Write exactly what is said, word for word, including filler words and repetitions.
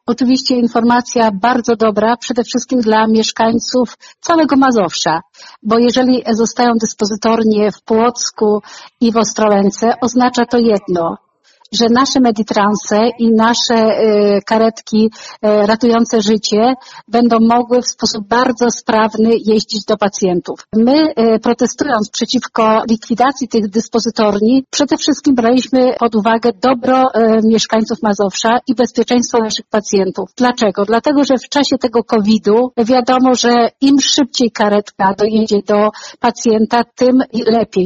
Oczywiście informacja bardzo dobra, przede wszystkim dla mieszkańców całego Mazowsza, bo jeżeli zostają dyspozytornie w Płocku i w Ostrołęce, oznacza to jedno, że nasze meditranse i nasze y, karetki y, ratujące życie będą mogły w sposób bardzo sprawny jeździć do pacjentów. My y, protestując przeciwko likwidacji tych dyspozytorni, przede wszystkim braliśmy pod uwagę dobro y, mieszkańców Mazowsza i bezpieczeństwo naszych pacjentów. Dlaczego? Dlatego, że w czasie tego kowida wiadomo, że im szybciej karetka dojedzie do pacjenta, tym lepiej.